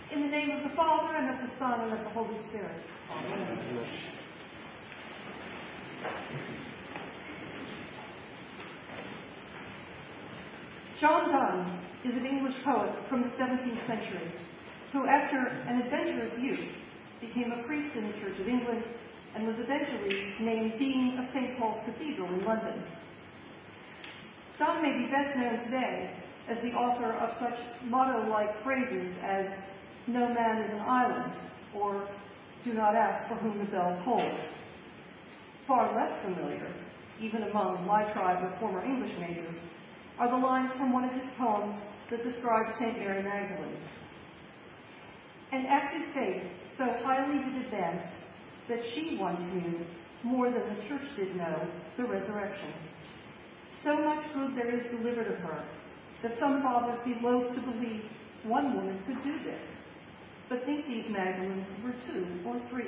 In the name of the Father, and of the Son, and of the Holy Spirit. Amen. John Donne is an English poet from the 17th century who, after an adventurous youth, became a priest in the Church of England and was eventually named Dean of St. Paul's Cathedral in London. Donne may be best known today as the author of such motto-like phrases as "No man is an island," or "Do not ask for whom the bell tolls." Far less familiar, even among my tribe of former English majors, are the lines from one of his poems that describes St. Mary Magdalene. An active faith so highly did advance that she once knew, more than the Church did know, the resurrection. So much good there is delivered of her, that some fathers be loath to believe one woman could do this, but think these Magdalens were 2 or 3.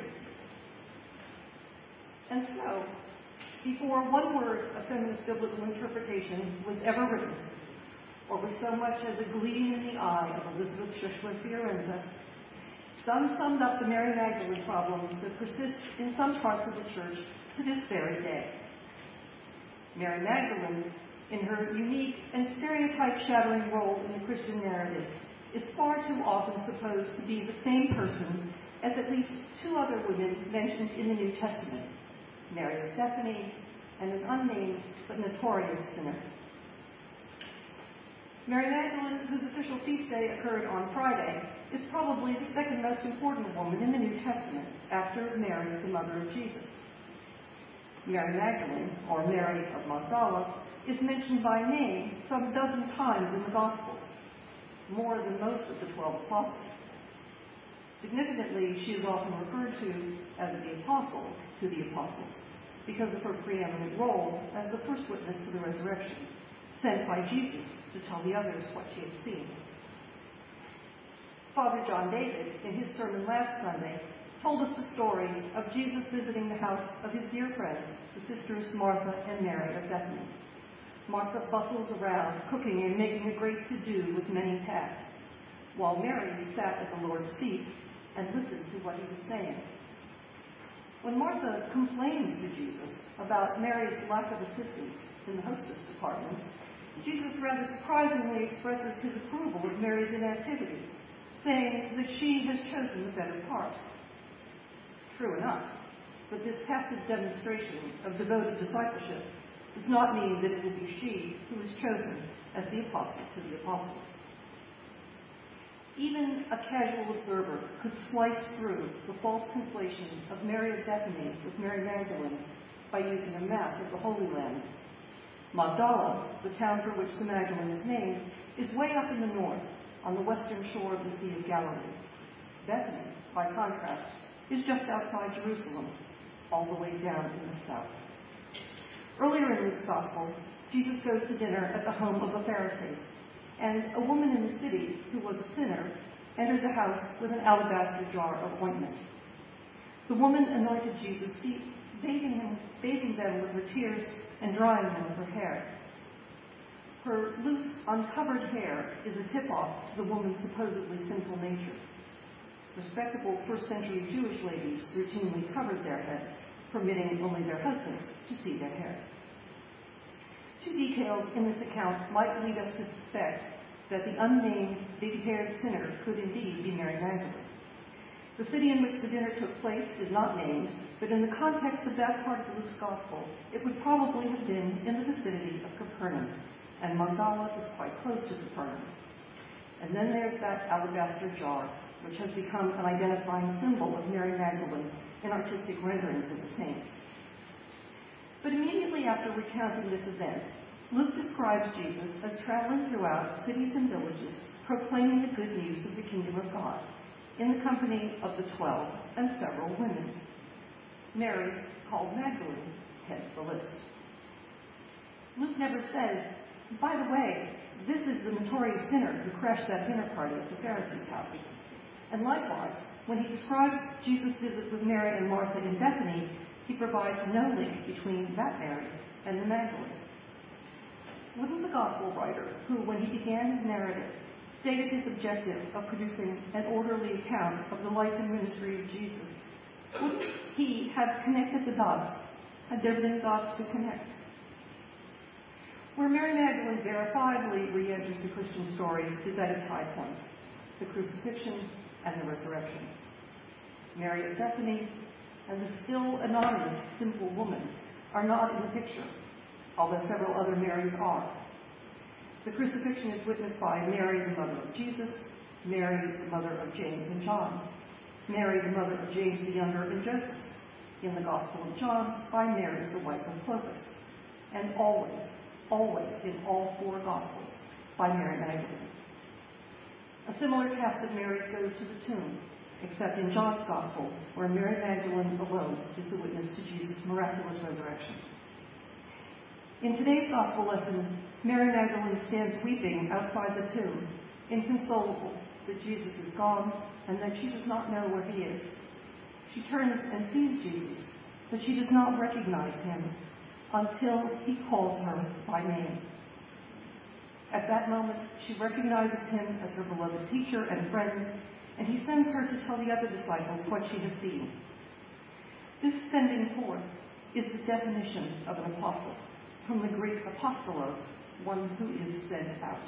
And so, before one word of feminist biblical interpretation was ever written, or with so much as a gleam in the eye of Elizabeth Schuschler Fiorenza, Donne summed up the Mary Magdalene problem that persists in some parts of the Church to this very day. Mary Magdalene, in her unique and stereotype-shattering role in the Christian narrative, is far too often supposed to be the same person as at least 2 other women mentioned in the New Testament, Mary of Bethany and an unnamed but notorious sinner. Mary Magdalene, whose official feast day occurred on Friday, is probably the second most important woman in the New Testament after Mary, the mother of Jesus. Mary Magdalene, or Mary of Magdala, is mentioned by name some dozen times in the Gospels, more than most of the 12 apostles. Significantly, she is often referred to as the apostle to the apostles because of her preeminent role as the first witness to the resurrection, sent by Jesus to tell the others what she had seen. Father John David, in his sermon last Sunday, told us the story of Jesus visiting the house of his dear friends, the sisters Martha and Mary of Bethany. Martha bustles around, cooking and making a great to-do with many tasks, while Mary sat at the Lord's feet and listened to what he was saying. When Martha complains to Jesus about Mary's lack of assistance in the hostess department, Jesus rather surprisingly expresses his approval of Mary's inactivity, saying that she has chosen the better part. True enough, but this tacit demonstration of devoted discipleship does not mean that it will be she who is chosen as the apostle to the apostles. Even a casual observer could slice through the false conflation of Mary of Bethany with Mary Magdalene by using a map of the Holy Land. Magdala, the town for which the Magdalene is named, is way up in the north, on the western shore of the Sea of Galilee. Bethany, by contrast, is just outside Jerusalem, all the way down in the south. Earlier in Luke's Gospel, Jesus goes to dinner at the home of a Pharisee, and a woman in the city who was a sinner entered the house with an alabaster jar of ointment. The woman anointed Jesus' feet, bathing them with her tears and drying them with her hair. Her loose, uncovered hair is a tip-off to the woman's supposedly sinful nature. Respectable first-century Jewish ladies routinely covered their heads, permitting only their husbands to see their hair. 2 details in this account might lead us to suspect that the unnamed, big-haired sinner could indeed be Mary Magdalene. The city in which the dinner took place is not named, but in the context of that part of Luke's Gospel, it would probably have been in the vicinity of Capernaum, and Magdala is quite close to Capernaum. And then there's that alabaster jar, which has become an identifying symbol of Mary Magdalene in artistic renderings of the saints. But immediately after recounting this event, Luke describes Jesus as traveling throughout cities and villages, proclaiming the good news of the kingdom of God, in the company of the 12 and several women. Mary, called Magdalene, heads the list. Luke never says, by the way, this is the notorious sinner who crashed that dinner party at the Pharisee's house. And likewise, when he describes Jesus' visit with Mary and Martha in Bethany, he provides no link between that Mary and the Magdalene. Wouldn't the gospel writer, who, when he began his narrative, stated his objective of producing an orderly account of the life and ministry of Jesus, would he have connected the dots had there been dots to connect? Where Mary Magdalene verifiably re-enters the Christian story is at its high points, the crucifixion and the resurrection. Mary of Bethany and the still anonymous simple woman are not in the picture, although several other Marys are. The crucifixion is witnessed by Mary, the mother of Jesus, Mary, the mother of James and John, Mary, the mother of James the Younger and Joseph, in the Gospel of John by Mary, the wife of Clopas, and always in all four Gospels by Mary Magdalene. A similar cast of Marys goes to the tomb, except in John's Gospel, where Mary Magdalene alone is the witness to Jesus' miraculous resurrection. In today's Gospel lesson, Mary Magdalene stands weeping outside the tomb, inconsolable that Jesus is gone and that she does not know where he is. She turns and sees Jesus, but she does not recognize him until he calls her by name. At that moment, she recognizes him as her beloved teacher and friend, and he sends her to tell the other disciples what she has seen. This sending forth is the definition of an apostle, from the Greek apostolos, one who is sent out.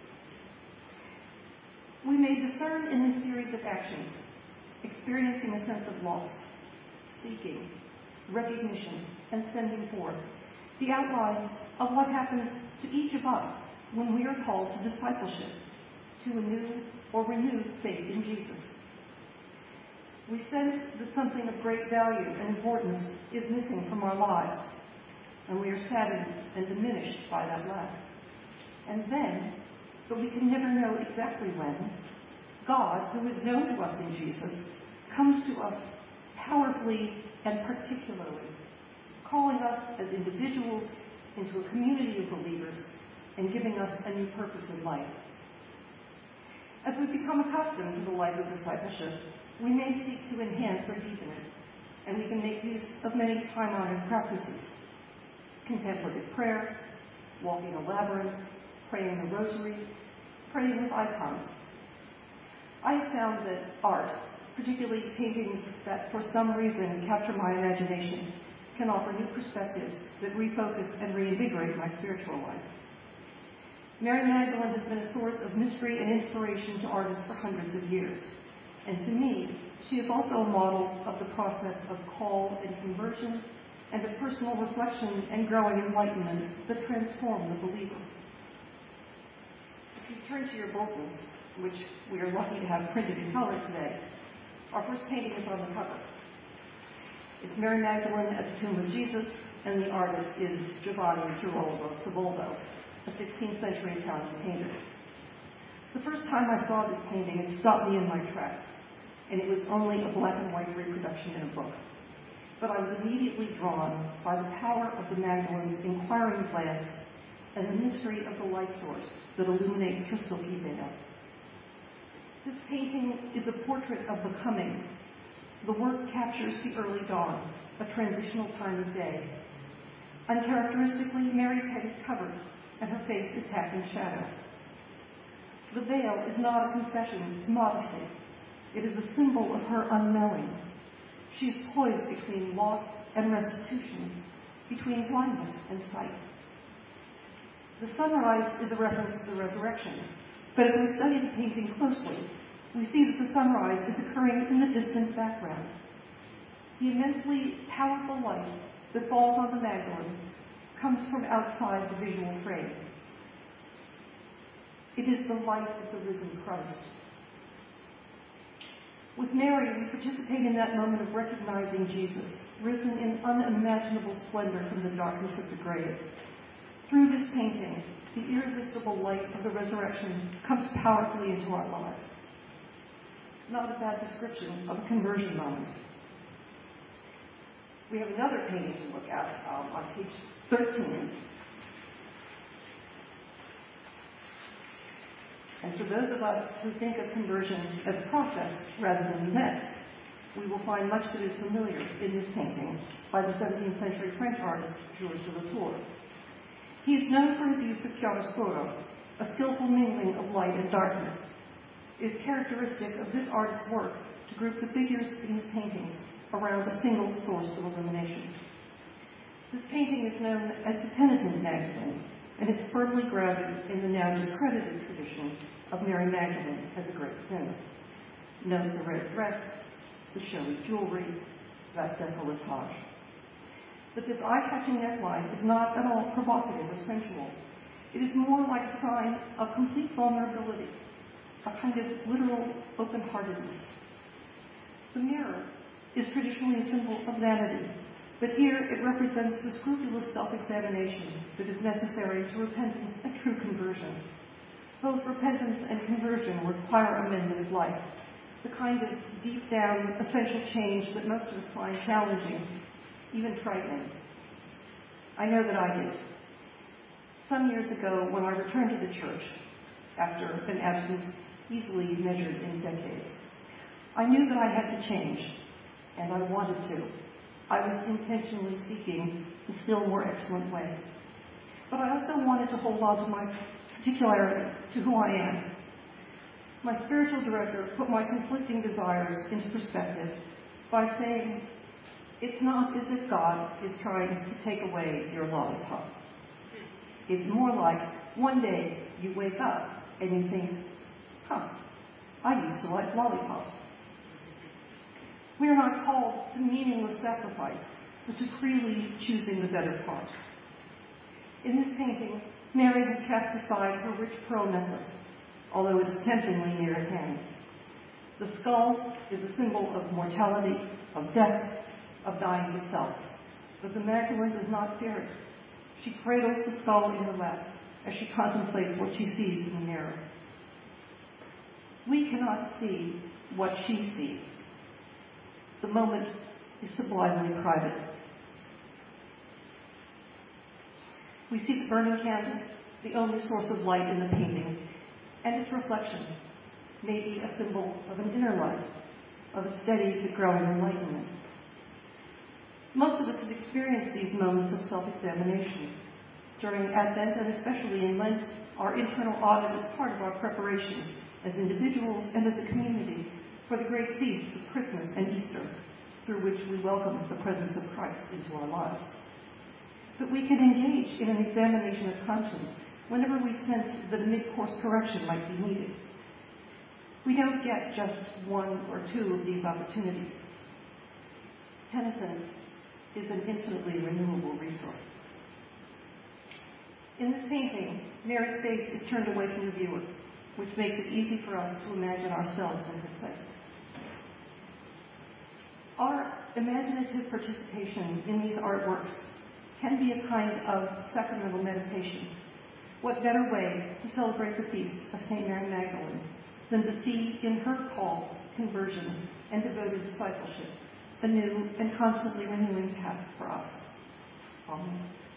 We may discern in this series of actions, experiencing a sense of loss, seeking, recognition, and sending forth, the outline of what happens to each of us when we are called to discipleship, to a new or renewed faith in Jesus. We sense that something of great value and importance is missing from our lives, and we are saddened and diminished by that lack. And then, but we can never know exactly when, God, who is known to us in Jesus, comes to us powerfully and particularly, calling us as individuals into a community of believers and giving us a new purpose in life. As we become accustomed to the life of discipleship, we may seek to enhance or deepen it, and we can make use of many time-honored practices: contemplative prayer, walking a labyrinth, praying the rosary, praying with icons. I have found that art, particularly paintings that for some reason capture my imagination, can offer new perspectives that refocus and reinvigorate my spiritual life. Mary Magdalene has been a source of mystery and inspiration to artists for hundreds of years. And to me, she is also a model of the process of call and conversion and of personal reflection and growing enlightenment that transform the believer. If you turn to your bulletins, which we are lucky to have printed in color today, our first painting is on the cover. It's Mary Magdalene at the tomb of Jesus, and the artist is Giovanni Girolamo Ceboldo, a 16th century Italian painter. The first time I saw this painting, it stopped me in my tracks, and it was only a black and white reproduction in a book. But I was immediately drawn by the power of the Magdalene's inquiring glance and the mystery of the light source that illuminates her silky veil. This painting is a portrait of the coming. The work captures the early dawn, a transitional time of day. Uncharacteristically, Mary's head is covered, and her face is half in shadow. The veil is not a concession to modesty. It is a symbol of her unknowing. She is poised between loss and restitution, between blindness and sight. The sunrise is a reference to the resurrection, but as we study the painting closely, we see that the sunrise is occurring in the distant background. The immensely powerful light that falls on the Magdalene comes from outside the visual frame. It is the light of the risen Christ. With Mary, we participate in that moment of recognizing Jesus, risen in unimaginable splendor from the darkness of the grave. Through this painting, the irresistible light of the resurrection comes powerfully into our lives. Not a bad description of a conversion moment. We have another painting to look at on page 13. And for those of us who think of conversion as a process rather than an event, we will find much that is familiar in this painting by the 17th century French artist Georges de Latour. He is known for his use of chiaroscuro, a skillful mingling of light and darkness. It is characteristic of this artist's work to group the figures in his paintings around a single source of illumination. This painting is known as the Penitent Magdalene, and it's firmly grounded in the now discredited tradition of Mary Magdalene as a great sinner. Note the red dress, the showy jewelry, that décolletage. But this eye-catching neckline is not at all provocative or sensual. It is more like a sign of complete vulnerability, a kind of literal open-heartedness. The mirror is traditionally a symbol of vanity, but here it represents the scrupulous self-examination that is necessary to repentance and true conversion. Both repentance and conversion require amendment of life, the kind of deep-down essential change that most of us find challenging, even frightening. I know that I did. Some years ago, when I returned to the church, after an absence easily measured in decades, I knew that I had to change, and I wanted to. I was intentionally seeking the still more excellent way. But I also wanted to hold on to my particularity, to who I am. My spiritual director put my conflicting desires into perspective by saying, it's not as if God is trying to take away your lollipop. It's more like one day you wake up and you think, I used to like lollipops. We are not called to meaningless sacrifice, but to freely choosing the better part. In this painting, Mary has cast aside her rich pearl necklace, although it is temptingly near at hand. The skull is a symbol of mortality, of death, of dying to self. But the Magdalene does not fear it. She cradles the skull in her lap as she contemplates what she sees in the mirror. We cannot see what she sees. The moment is sublimely private. We see the burning candle, the only source of light in the painting, and its reflection, maybe a symbol of an inner light, of a steady but growing enlightenment. Most of us have experienced these moments of self-examination. During Advent, and especially in Lent, our internal audit is part of our preparation as individuals and as a community for the great feasts of Christmas and Easter, through which we welcome the presence of Christ into our lives. But we can engage in an examination of conscience whenever we sense that a mid-course correction might be needed. We don't get just one or two of these opportunities. Penitence is an infinitely renewable resource. In this painting, Mary's face is turned away from the viewer, which makes it easy for us to imagine ourselves in her place. Our imaginative participation in these artworks can be a kind of sacramental meditation. What better way to celebrate the feast of St. Mary Magdalene than to see in her call, conversion, and devoted discipleship a new and constantly renewing path for us. Amen.